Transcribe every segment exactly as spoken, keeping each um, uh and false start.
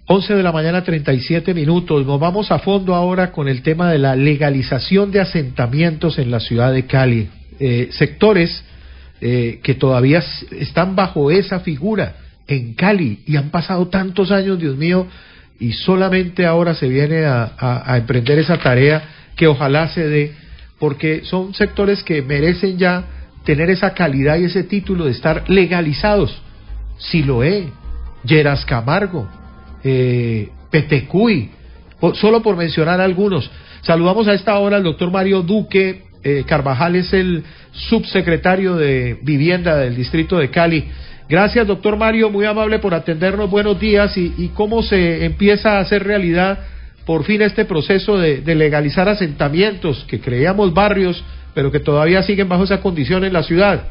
once de la mañana, treinta y siete minutos. Nos vamos a fondo ahora con el tema de la legalización de asentamientos en la ciudad de Cali. Eh, sectores eh, que todavía están bajo esa figura en Cali y han pasado tantos años, Dios mío, y solamente ahora se viene a, a, a emprender esa tarea que ojalá se dé, porque son sectores que merecen ya tener esa calidad y ese título de estar legalizados. Siloé, Lleras Camargo, eh, Petecuy, por, solo por mencionar algunos. Saludamos a esta hora al doctor Mario Duque eh, Carvajal, es el subsecretario de Vivienda del Distrito de Cali. Gracias, doctor Mario, muy amable por atendernos, buenos días. Y, y cómo se empieza a hacer realidad por fin este proceso de, de legalizar asentamientos que creíamos barrios, pero que todavía siguen bajo esa condición en la ciudad.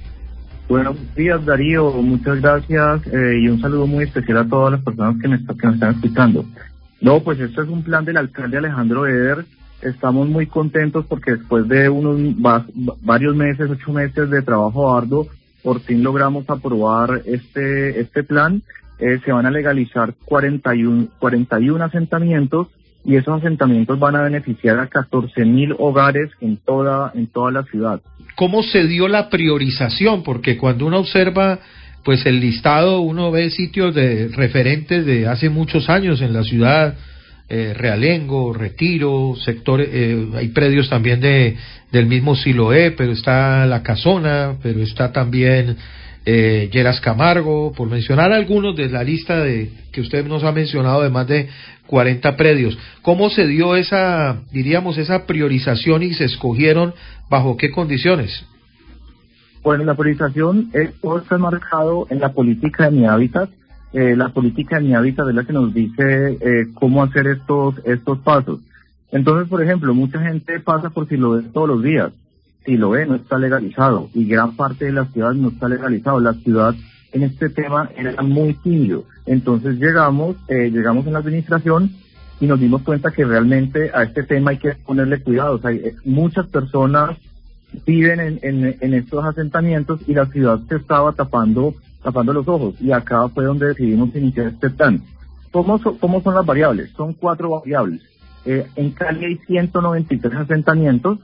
Buenos días, Darío, muchas gracias eh, y un saludo muy especial a todas las personas que, me, que nos están escuchando. No, pues esto es un plan del alcalde Alejandro Eder. Estamos muy contentos porque después de unos va, varios meses, ocho meses de trabajo arduo, por fin logramos aprobar este este plan. Eh, se van a legalizar cuarenta y uno asentamientos y esos asentamientos van a beneficiar a catorce mil hogares en toda en toda la ciudad. ¿Cómo se dio la priorización? Porque cuando uno observa pues el listado, uno ve sitios de referentes de hace muchos años en la ciudad, eh, Realengo, Retiro, sectores, eh, hay predios también de del mismo Siloé, pero está La Casona, pero está también eh, Lleras Camargo, por mencionar algunos de la lista de que usted nos ha mencionado de más de cuarenta predios. ¿Cómo se dio esa, diríamos, esa priorización y se escogieron bajo qué condiciones? Bueno, la priorización es, todo está marcado en la política de Mi Hábitat. Eh, la política de Mi Hábitat es la que nos dice eh, cómo hacer estos estos pasos. Entonces, por ejemplo, mucha gente pasa por Siloé todos los días. Siloé no está legalizado y gran parte de la ciudad no está legalizado. La ciudad en este tema era muy tímido. Entonces llegamos, eh, llegamos en la administración y nos dimos cuenta que realmente a este tema hay que ponerle cuidado. O sea, hay, muchas personas viven en, en, en estos asentamientos y la ciudad se estaba tapando tapando los ojos, y acá fue donde decidimos iniciar este plan. ¿Cómo, so, cómo son las variables? Son cuatro variables. Eh, en Cali hay ciento noventa y tres asentamientos,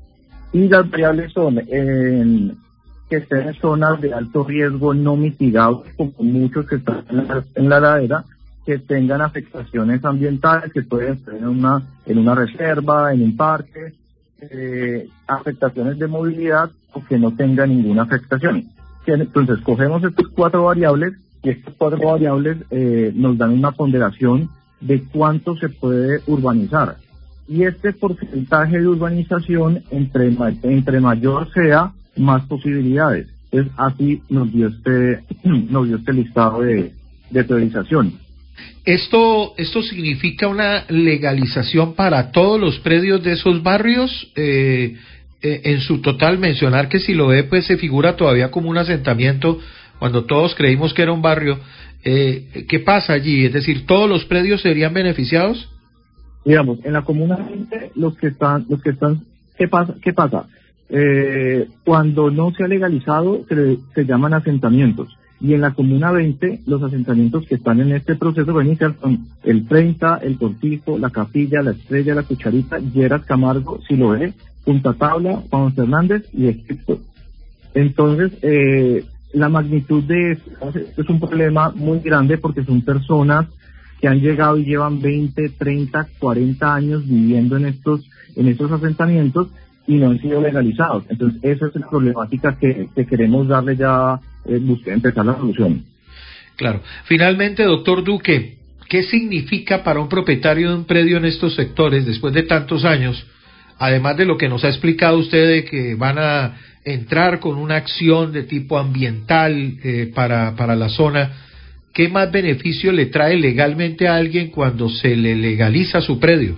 y las variables son eh, que estén en zonas de alto riesgo no mitigados, como muchos que están en la, en la ladera, que tengan afectaciones ambientales, que pueden estar en una, en una reserva, en un parque, eh, afectaciones de movilidad, o que no tengan ninguna afectación. Entonces, cogemos estas cuatro variables y estas cuatro variables eh, nos dan una ponderación de cuánto se puede urbanizar. Y este porcentaje de urbanización, entre, entre mayor sea, más posibilidades. Entonces, así nos dio este, nos dio este listado de, de priorización. ¿Esto, ¿Esto significa una legalización para todos los predios de esos barrios? Eh... en su total, mencionar que Siloé pues se figura todavía como un asentamiento cuando todos creímos que era un barrio. Eh, ¿qué pasa allí? Es decir, ¿todos los predios serían beneficiados? Digamos, en la comuna veinte, los que están, los que están, ¿qué pasa? ¿Qué pasa? Eh, cuando no se ha legalizado, se, se llaman asentamientos. Y en la comuna veinte, los asentamientos que están en este proceso de iniciar son el treinta, el Cortijo, la Capilla, la Estrella, la Cucharita, Lleras Camargo, Siloé, Punta Tabla, Juan Fernández y Egipto. Entonces, eh, la magnitud de esto es un problema muy grande porque son personas que han llegado y llevan veinte, treinta, cuarenta años viviendo en estos en estos asentamientos y no han sido legalizados. Entonces, esa es la problemática que, que queremos darle ya, eh, buscar, empezar la solución. Claro. Finalmente, doctor Duque, ¿qué significa para un propietario de un predio en estos sectores, después de tantos años, además de lo que nos ha explicado usted de que van a entrar con una acción de tipo ambiental eh, para, para la zona, qué más beneficio le trae legalmente a alguien cuando se le legaliza su predio?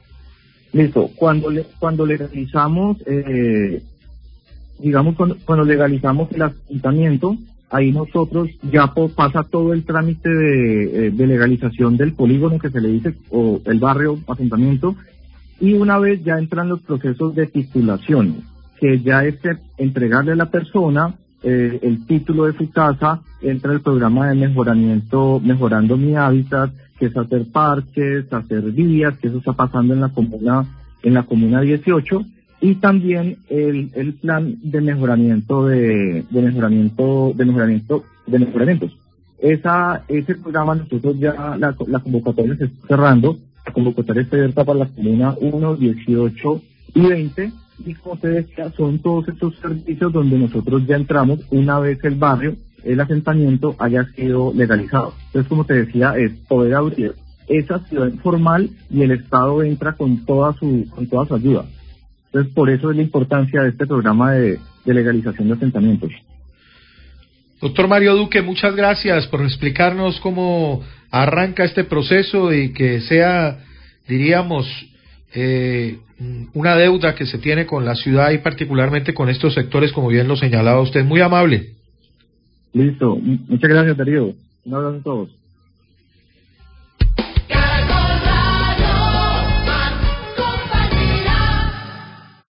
Listo, cuando le, cuando legalizamos, eh, digamos, cuando, cuando legalizamos el asentamiento, ahí nosotros ya po, pasa todo el trámite de, de legalización del polígono que se le dice, o el barrio, asentamiento, y una vez ya entran los procesos de titulación, que ya es entregarle a la persona eh, el título de su casa, entra el programa de mejoramiento, mejorando mi hábitat, que es hacer parques, hacer vías, que eso está pasando en la comuna, en la comuna dieciocho, y también el, el plan de mejoramiento de, de mejoramiento, de mejoramiento, de mejoramientos. Esa, ese programa nosotros ya, la, la convocatoria se está cerrando, la convocatoria está abierta para la comuna uno, dieciocho y veinte, y como te decía, son todos estos servicios donde nosotros ya entramos una vez el barrio, el asentamiento haya sido legalizado. Entonces, como te decía, es poder abrir esa ciudad informal y el Estado entra con toda su, con toda su ayuda. Entonces, por eso es la importancia de este programa de, de legalización de asentamientos. Doctor Mario Duque, muchas gracias por explicarnos cómo arranca este proceso y que sea, diríamos, eh, una deuda que se tiene con la ciudad y particularmente con estos sectores, como bien lo señalaba usted. Muy amable. Listo. Muchas gracias, Darío. Un abrazo a todos.